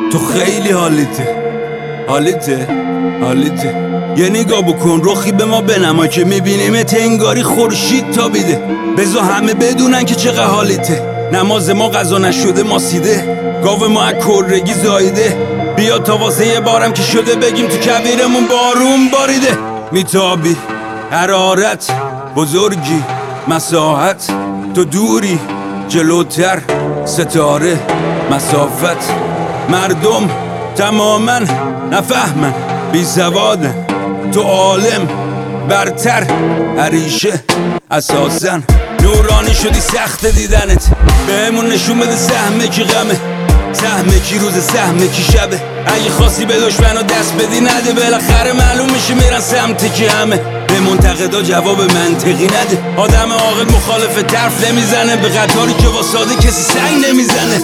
تو خیلی حالیته یه نگاه بکن رخی به ما بنما که میبینیمت انگاری خورشید تابیده. بذار همه بدونن که چقدر حالیته. نماز ما قضا نشده ما سیده، گاو ما از کرگی زایده. بیا تا واسه یه بارم که شده بگیم تو کویرمون بارون باریده. میتابی حرارت بزرگی مساحت، تو دوری جلوتر ستاره مسافت. مردم تماما نفهمن بی سوادن، تو عالم برتر عریشه اساسن. نورانی شدی سخت دیدنت، بهمون نشون بده سهمه کی غمه، سهمه کی روز سهمه کی شبه. اگه خواستی به دشمنو دست بدی نده، بالاخره معلوم میشه میرن سمت کی همه. به منتقدا جواب منطقی نده، آدم عاقل مخالف طرف نمیزنه، به قطاری که واساده کسی سنگ نمیزنه.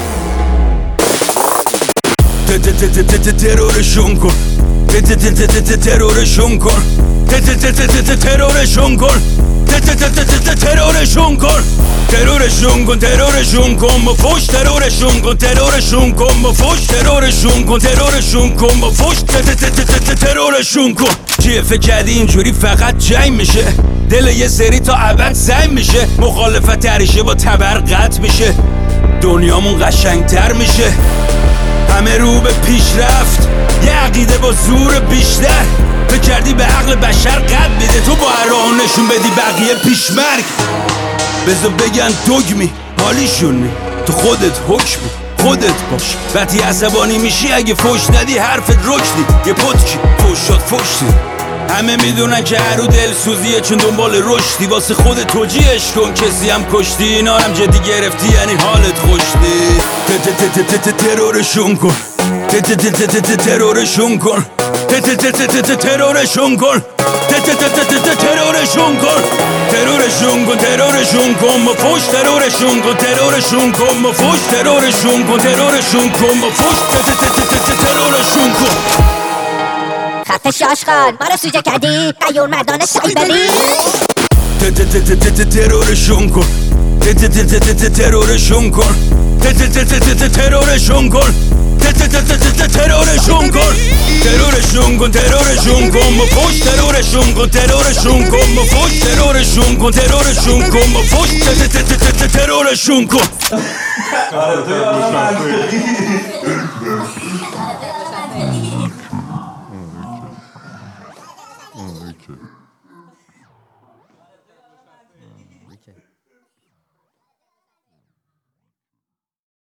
ترورشون کن، ترورشون کن، ترورشون کن، ترورشون کن، ترورشون کن، ترورشون کن با فوش، ترورشون کن، ترورشون کن با فوش، ترورشون کن، ترورشون کن با فوش، ترورشون کن. چیه فکر کردی اینجوری فقط جنگ میشه؟ دل یه سری تا ابد سنگ میشه، مخالفت هریشه با تبر قطع میشه، دنیامون قشنگتر میشه. همه رو به پیشرفت، یه عقیده با زور بیشتر. فکر کردی به عقل بشر قد میده، تو با هر راه نشون بدی بقیه پیشمرگ. بذار بگن دگمی حالیشونی، تو خودت حکمی خودت باش. وقتی عصبانی میشی اگه فوش ندی حرفت رکدی، یه پتکی فوش شد فوشتی. همه میدونن که هرو دلسوزیه چون دنبال رشدی، واسه خودت توجیهش کن کسی هم کشتی. اینا هم جدی گرفتی یعنی حالت خوشتی. ترورشون کن، ترورشون کن، ترورشون کن، ترورشون کن، ترورشون کن، ترورشون کن با فوش، ترورشون کن، ترورشون کن با فوش، ترورشون کن، ترورشون کن با فوش، ترورشون کن. خفش آشغال ما رو سوجه کردی، قیور مردان سایبری. ترورشون کن، ترورشون کن، ترورشون کن، ترورشون کن، ترورشون کن، ترورشون کن با فوش، ترورشون کن، ترورشون کن با فوش، ترورشون کن، ترورشون کن با فوش، ترورشون کن. Okay.